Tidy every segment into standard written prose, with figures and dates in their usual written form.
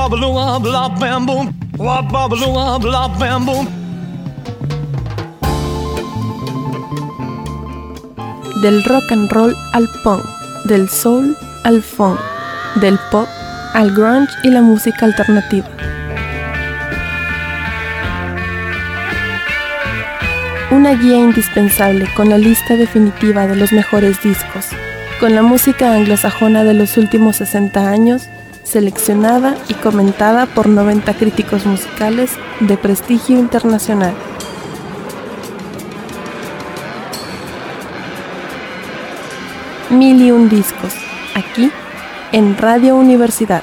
Wop-a-baloo, blah, bam, boom. Wop-a-baloo, blah, bam, boom. Del rock and roll al punk, del soul al funk, del pop al grunge y la música alternativa. Una guía indispensable con la lista definitiva de los mejores discos, con la música anglosajona de los últimos 60 años, seleccionada y comentada por 90 críticos musicales de prestigio internacional. Mil y un discos, aquí en Radio Universidad.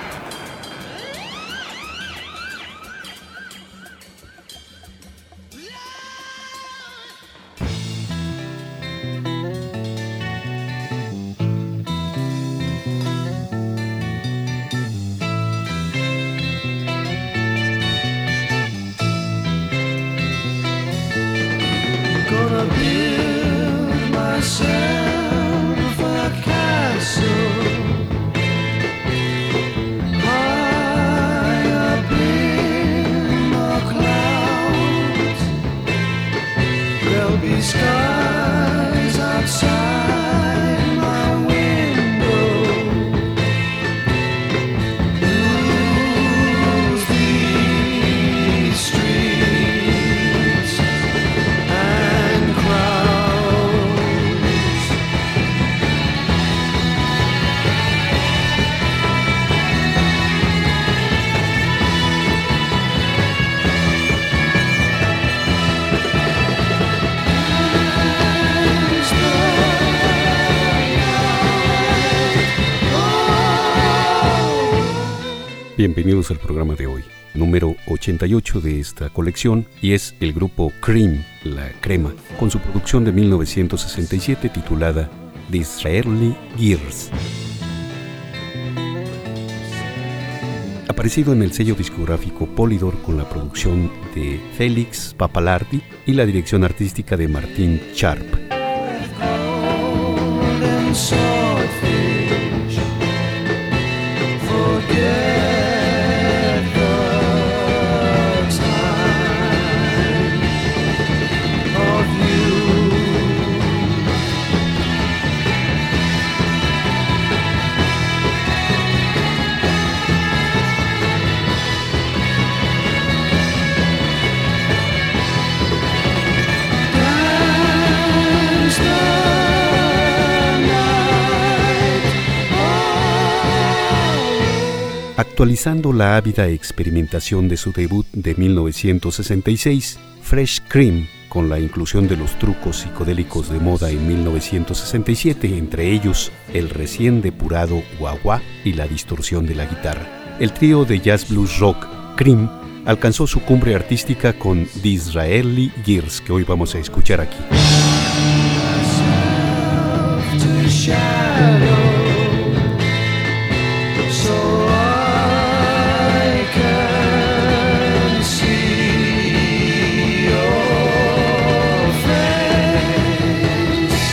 Gonna build myself a castle high up in the clouds. There'll be skies outside my window. Blues these streets and crowds. Bienvenidos al programa de hoy, número 88 de esta colección, y es el grupo Cream, la crema, con su producción de 1967 titulada Disraeli Gears. Aparecido en el sello discográfico Polydor con la producción de Félix Papalardi y la dirección artística de Martin Sharp. Golden swordfish, forget the time of you. Dance the night away. Actualizando la ávida experimentación de su debut de 1966, Fresh Cream, con la inclusión de los trucos psicodélicos de moda en 1967, entre ellos el recién depurado wah-wah y la distorsión de la guitarra. El trío de jazz blues rock Cream alcanzó su cumbre artística con Disraeli Gears, que hoy vamos a escuchar aquí. To shadow, so I can see your face.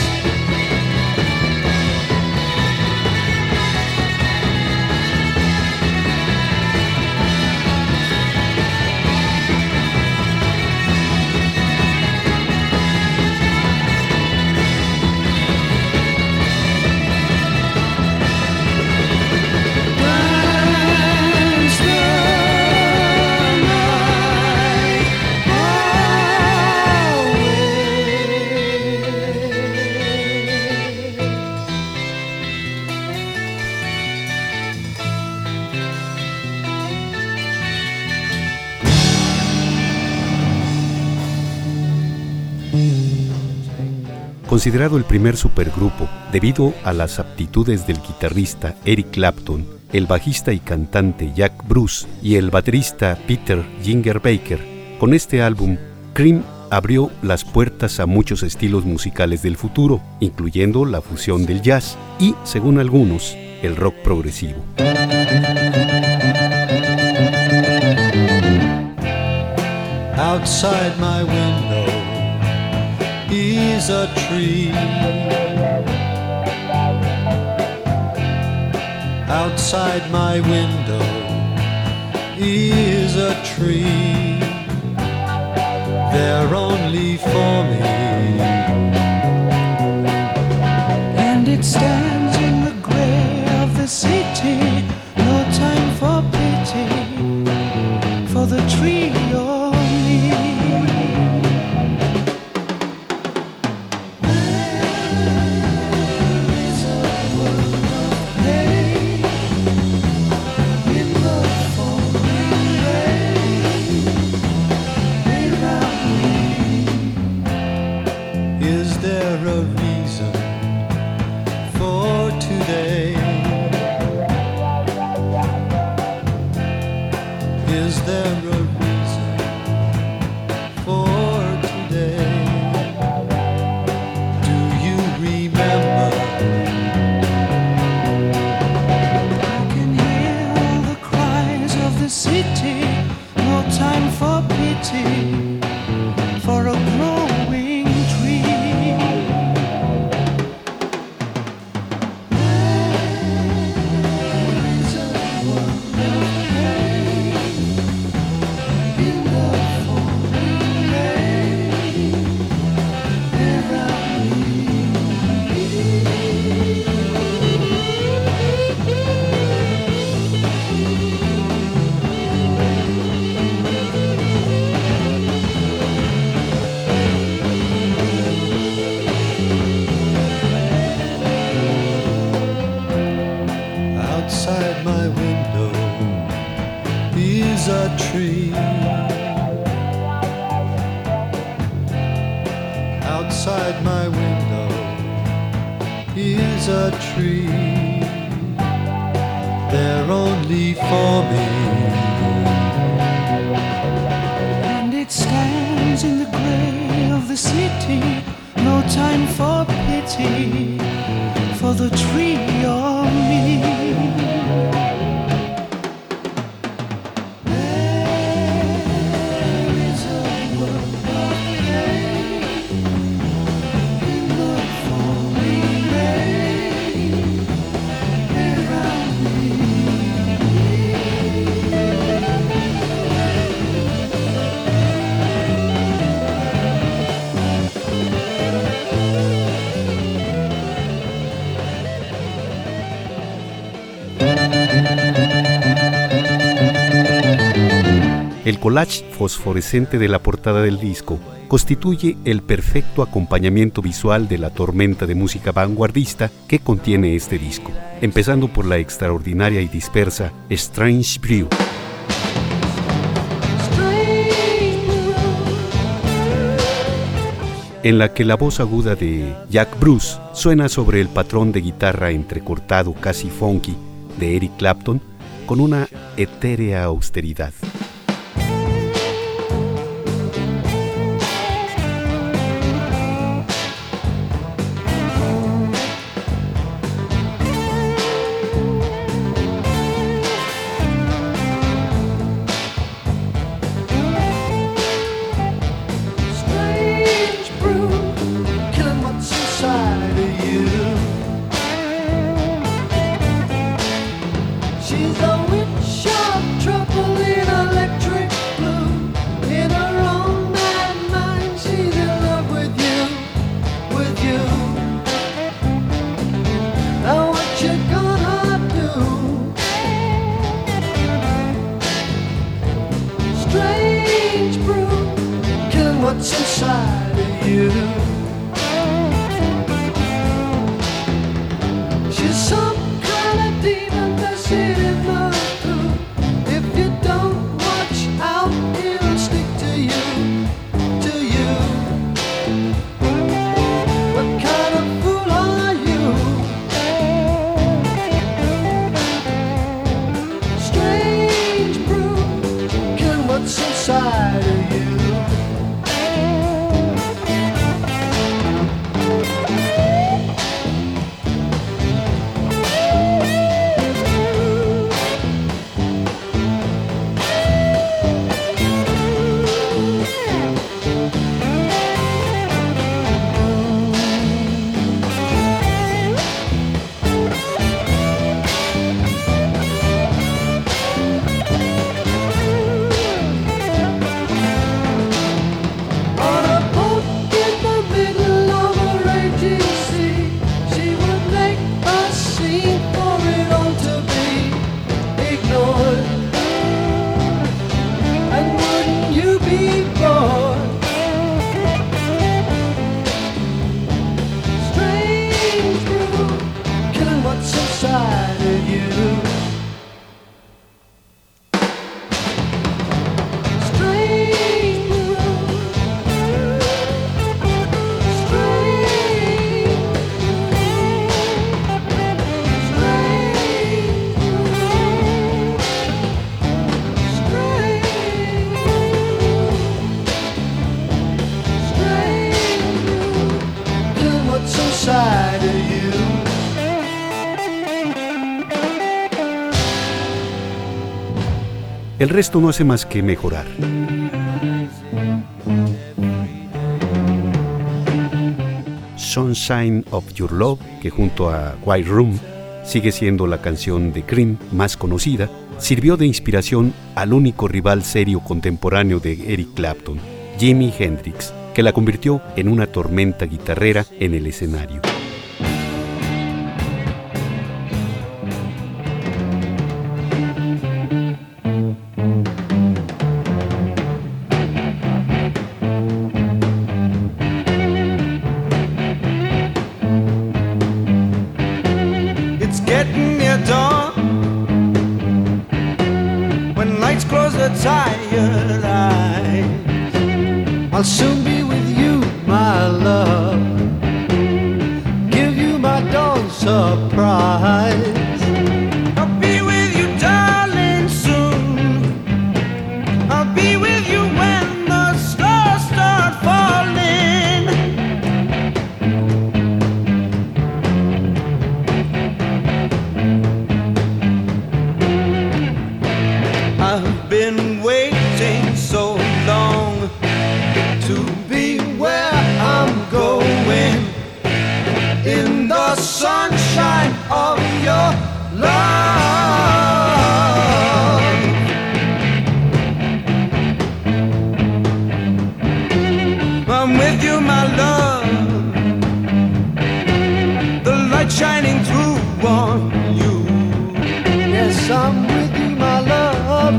Dance the night Considerado el primer supergrupo debido a las aptitudes del guitarrista Eric Clapton, el bajista y cantante Jack Bruce y el baterista Peter Ginger Baker, con este álbum, Cream abrió las puertas a muchos estilos musicales del futuro, incluyendo la fusión del jazz y, según algunos, el rock progresivo. Outside my window is a tree. Outside my window is a tree. They're only for me. And it stands in the gray of the city. No time for pity for the tree or me. For a growing tree. Outside my window is a tree. Outside my window is a tree. They're only for me. And it stands in the gray of the city. No time for pity for the tree or me. El collage fosforescente de la portada del disco constituye el perfecto acompañamiento visual de la tormenta de música vanguardista que contiene este disco, empezando por la extraordinaria y dispersa Strange Brew, en la que la voz aguda de Jack Bruce suena sobre el patrón de guitarra entrecortado casi funky de Eric Clapton con una etérea austeridad. She's a witch of trouble in a El resto no hace más que mejorar. Sunshine of Your Love, que junto a White Room sigue siendo la canción de Cream más conocida, sirvió de inspiración al único rival serio contemporáneo de Eric Clapton, Jimi Hendrix, que la convirtió en una tormenta guitarrera en el escenario. Tired eyes, I'll soon be with you, my love. Give you my dawn surprise. I'll be with you, darling, soon. I'll be with you when the stars start falling. I've been waiting so long to be where I'm going, in the sunshine of your love. I'm with you, my love, the light shining through on you. Yes, I'm with you, my love.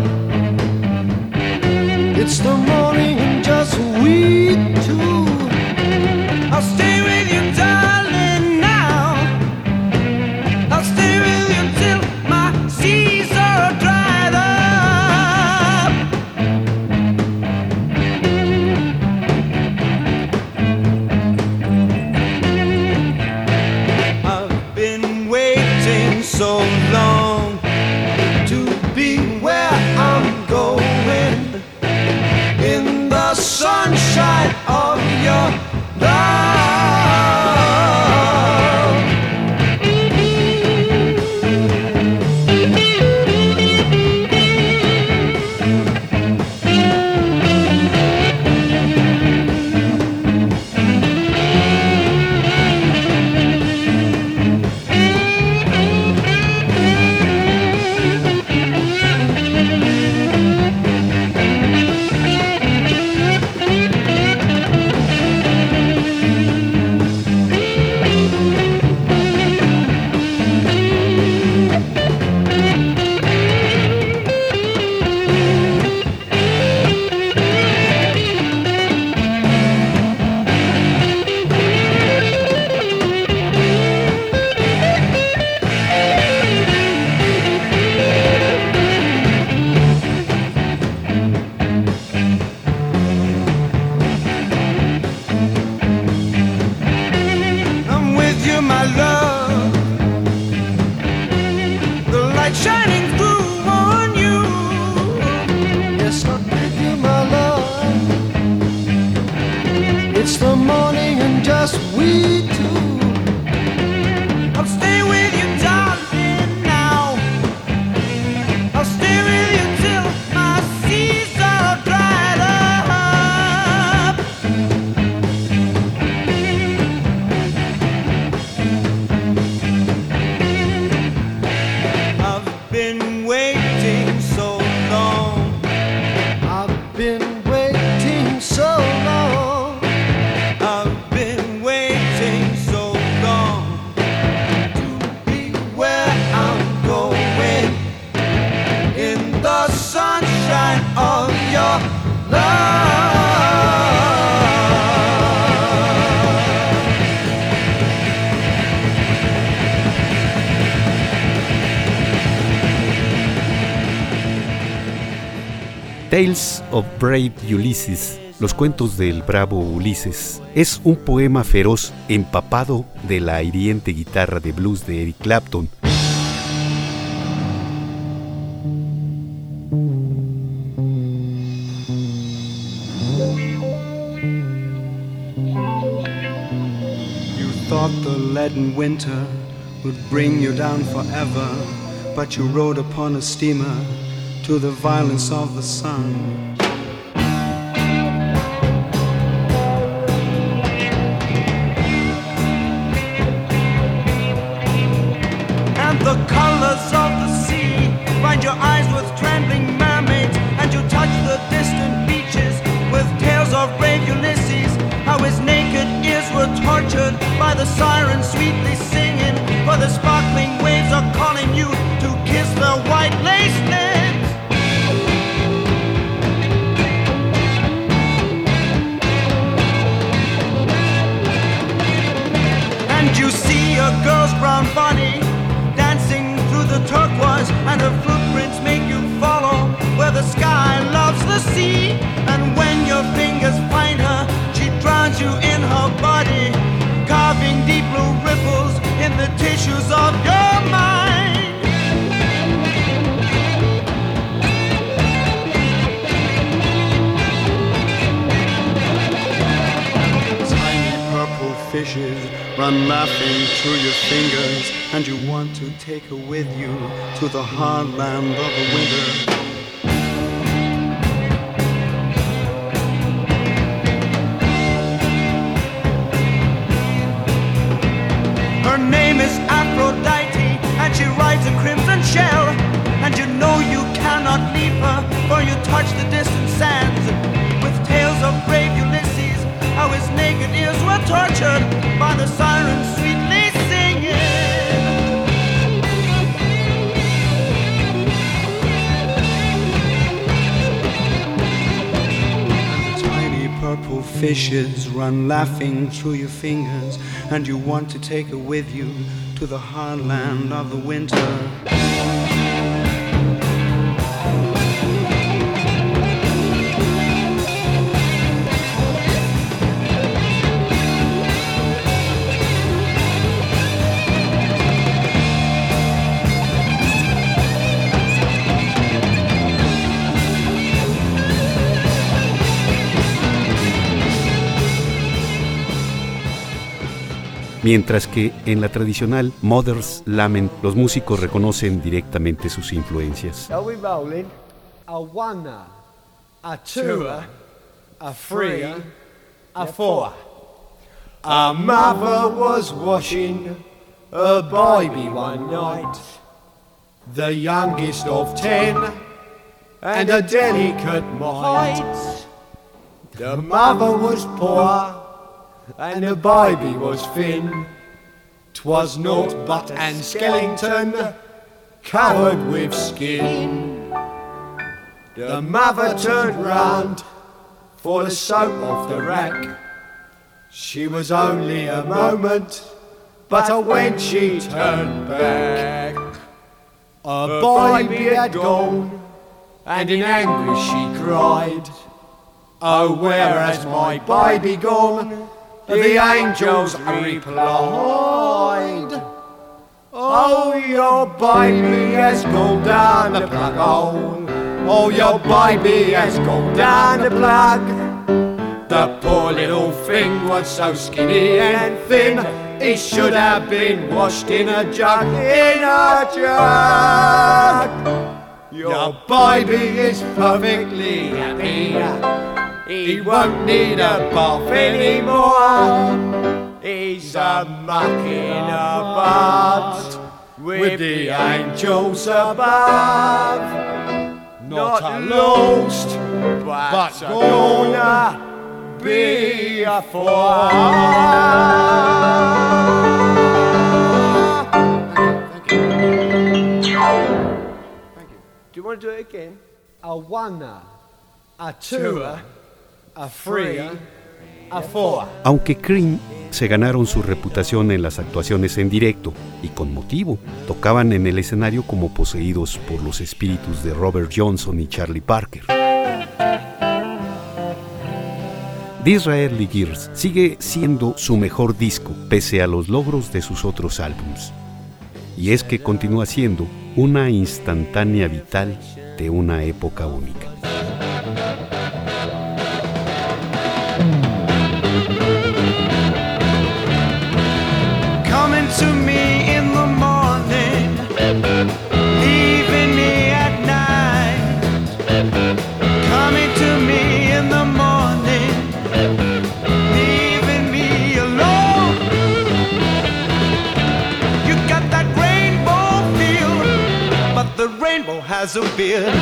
It's the morning and just we two. I'll stay with you, darling, now. I'll stay with you till my seas are dried up. I've been waiting so long to be where I'm going, in the sunshine of your love. It's the morning and just we two. I'll stay with you, darling, now. I'll stay with you till my seas are dried up. I've been waiting so long. I've been waiting so long. Of your love. Tales of Brave Ulysses, los cuentos del bravo Ulises, es un poema feroz empapado de la hiriente guitarra de blues de Eric Clapton. Thought the leaden winter would bring you down forever, but you rode upon a steamer to the violence of the sun. And the colors of the sea find your eyes with trembling mermaids, and you touch the distant beaches with tales of brave Ulysses, how his naked ears were tortured by the sirens sweetly singing, for the sparkling waves are calling you to kiss their white lace lips. And you see a girl's brown body dancing through the turquoise, and her footprints make you follow where the sky loves the sea. And when your fingers find her, she drowns you in her body, carving deep blue ripples in the tissues of your mind. Tiny purple fishes run laughing through your fingers, and you want to take her with you to the hard land of the winter. Her name is Aphrodite, and she rides a crimson shell, and you know you cannot leave her, for you touch the distant sands with tales of brave Ulysses, how his naked ears were tortured by the sirens sweetly singing. Tiny purple fishes run laughing through your fingers, and you want to take her with you to the hard land of the winter. Mientras que en la tradicional Mother's Lament los músicos reconocen directamente sus influencias. Are we rolling? A one, a two, a three, a four. A mother was washing her baby one night, the youngest of 10, and a delicate mite. The mother was poor, and the baby was thin. 'Twas naught but an skeleton covered with skin. The mother turned round for the soap off the rack. She was only a moment, but when she turned back, her baby had gone, and in anguish she cried, "Oh, where has my baby gone?" The angels replied, "Oh, your baby has gone down the plug hole. Oh, your baby has gone down the plug. The poor little thing was so skinny and thin, it should have been washed in a jug, in a jug. Your baby is perfectly happy. He won't need a bath anymore. He's a mucking about with the angels above. Not lost, but gonna be a four." Thank you. Do you want to do it again? A one, a two, a three, a four. Aunque Cream se ganaron su reputación en las actuaciones en directo, y con motivo, tocaban en el escenario como poseídos por los espíritus de Robert Johnson y Charlie Parker. Disraeli Gears sigue siendo su mejor disco, pese a los logros de sus otros álbumes. Y es que continúa siendo una instantánea vital de una época única. Coming to me in the morning, leaving me at night. rainbow has a beard.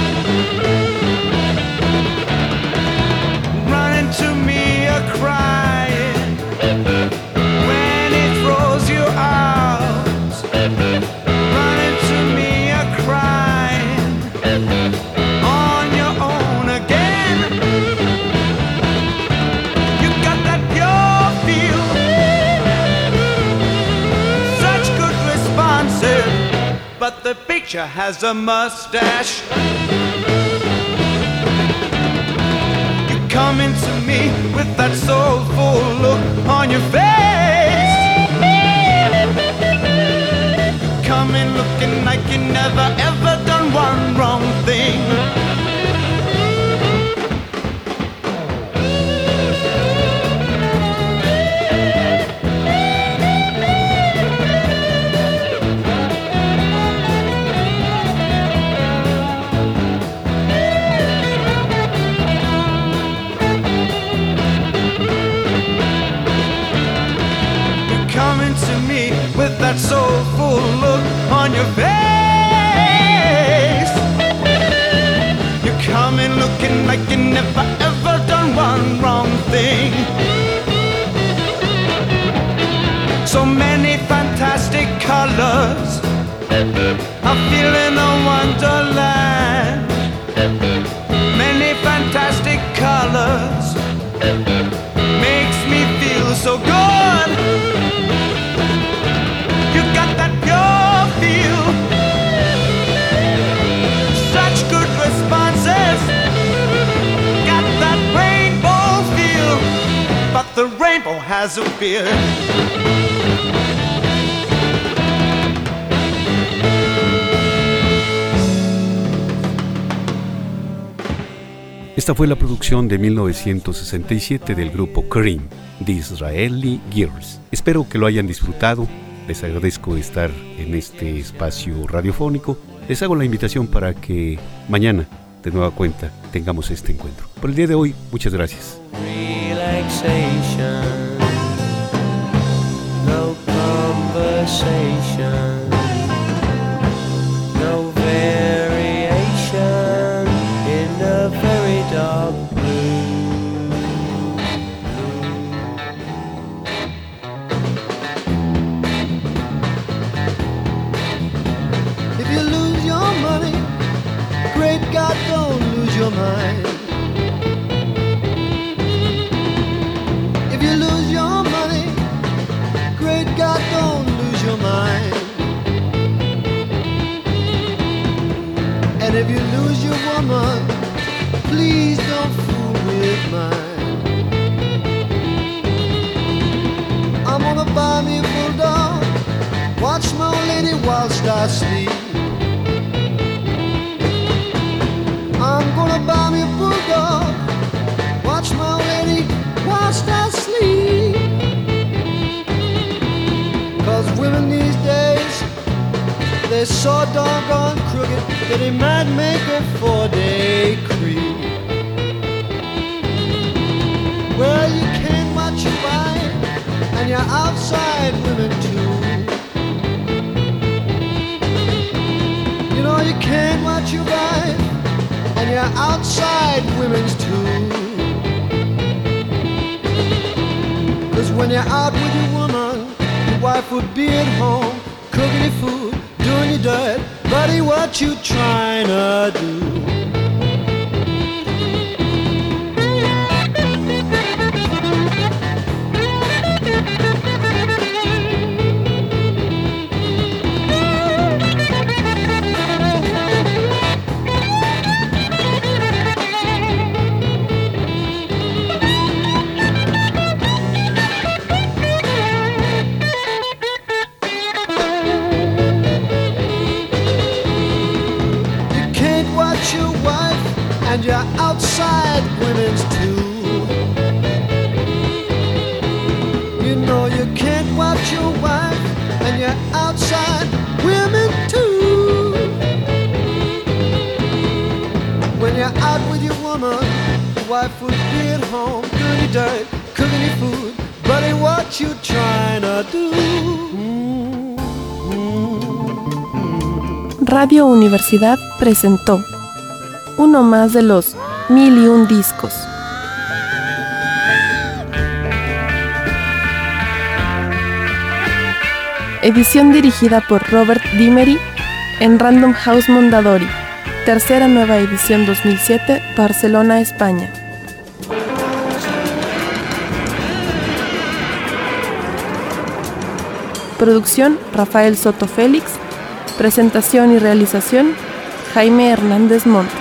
Running to me a crying when it throws you out. Running to me a crying on your own again. You got that pure feel, such good responses, but the picture has a mustache. You come into me with that soulful look on your face. You come in looking like you never ever done one wrong thing. With that soulful look on your face, you come in looking like you never ever done one wrong thing. So many fantastic colors, I feel in a wonderland. Many fantastic colors makes me feel so good. You got that pure feel, such good responses. Got that rainbow feel, but the rainbow has a beard. Esta fue la producción de 1967 del grupo Cream, The Israeli Girls. Espero que lo hayan disfrutado. Les agradezco estar en este espacio radiofónico. Les hago la invitación para que mañana, de nueva cuenta, tengamos este encuentro. Por el día de hoy, muchas gracias. Relaxation, no conversation, no variation in the very dark blue. Great God, don't lose your mind. If you lose your money, great God, don't lose your mind. And if you lose your woman, please don't fool with mine. I'm gonna buy me a bulldog, watch my lady whilst I sleep. I'm gonna buy me a bulldog, watch my lady whilst I sleep. 'Cause women these days, they're so doggone crooked that they might make a 4-day creep. Well, you can't watch your wife, and you're outside women too. You know you can't watch your wife, and you're outside women's too. 'Cause when you're out with your woman, your wife would be at home, cooking your food, doing your dirt. Buddy, what you trying to do? And you're outside women's too. You know you can't watch your wife, and you're outside women too. When you're out with your woman, your wife will be at home doing your dirt, cooking your food. Buddy, what you trying to do? Radio Universidad presentó uno más de los 1001 discos. Edición dirigida por Robert Dimery en Random House Mondadori. Tercera nueva edición 2007, Barcelona, España. Producción, Rafael Soto Félix. Presentación y realización, Jaime Hernández Montes.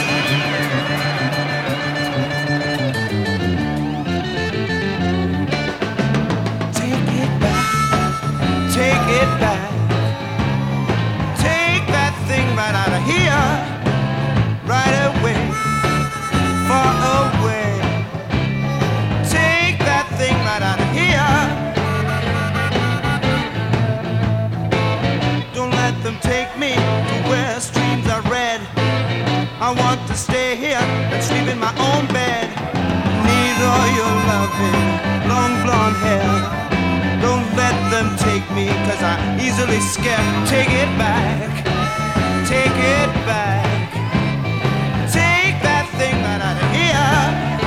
I want to stay here and sleep in my own bed. Need all your loving, long blonde hair. Don't let them take me, cause I'm easily scared. Take it back, take it back. Take that thing right out of here.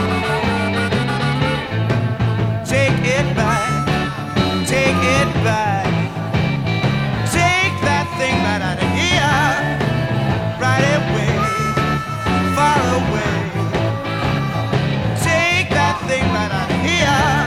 Take it back, take it back. Take that thing right out of here. Right away. Far away. Take that thing right out of here.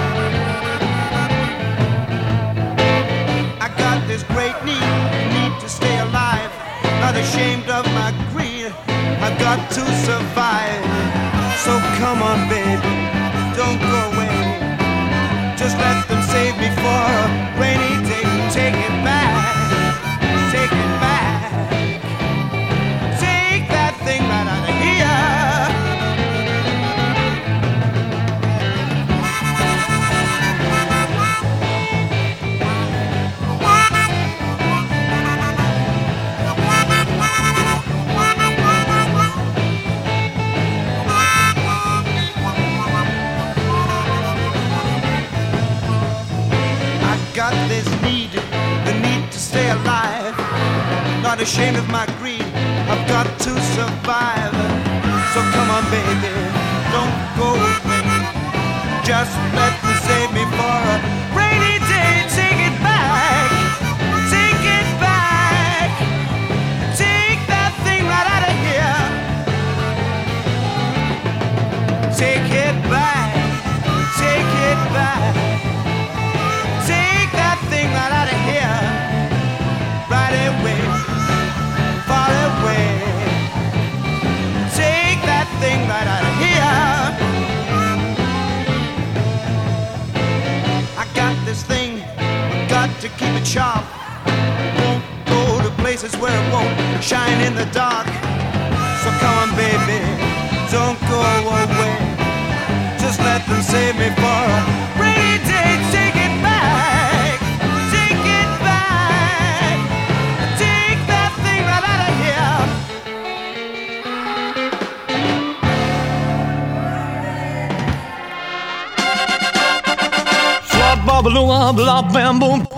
I got this great need to stay alive. Not ashamed of my greed. I've got to survive. So come on, baby, don't go away. Just let them save me for a rainy day. Take it back, take it back. Take that thing right out of here. I got this need, the need to stay alive. Not ashamed of my greed, I've got to survive. So come on, baby, don't go away. Just let me save me for a rainy day. Take it back, take it back. Take that thing right out of here. Take it back, take it back. Take that thing right out of here. Right away, far away. Take that thing right out of here. I got this thing, got to keep it sharp. Won't go to places where it won't shine in the dark. So come on, baby, don't go away. Just let them save me for a rainy day. Take it back, take it back. Take that thing right out of here. Swab, blah, blah, blah, blah, bam, boom.